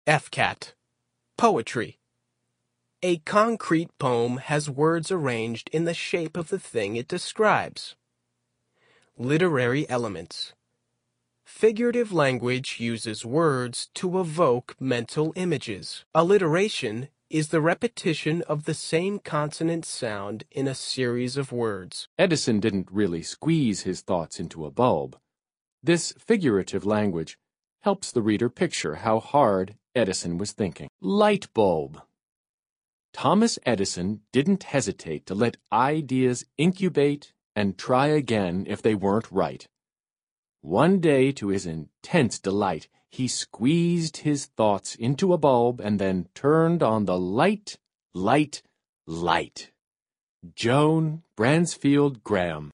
FCAT. Poetry. A concrete poem has words arranged in the shape of the thing it describes. Literary elements. Figurative language uses words to evoke mental images. Alliteration is the repetition of the same consonant sound in a series of words. Edison didn't really squeeze his thoughts into a bulb. This figurative language helps the reader picture how hard Edison was thinking. Light bulb. Thomas Edison didn't hesitate to let ideas incubate and try again if they weren't right. One day, to his intense delight, he squeezed his thoughts into a bulb and then turned on the light. Joan Bransfield Graham.